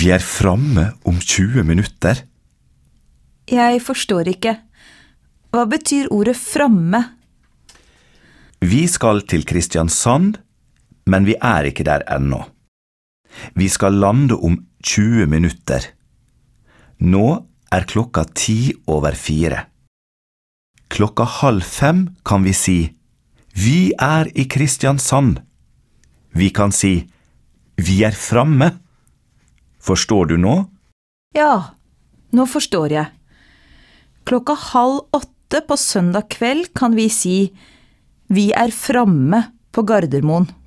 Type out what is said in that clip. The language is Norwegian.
Vi framme om 20 minutter. Jeg forstår ikke. Hva betyr ordet framme? Vi skal til Kristiansand, men vi ikke der ennå. Vi skal lande om 20 minutter. Nå klokka 4:10. 4:30 kan vi si, vi I Kristiansand. Vi kan si, vi framme. Forstår du nå? Ja, nå forstår jeg. 7:30 på søndag kveld kan vi si, vi framme på Gardermoen.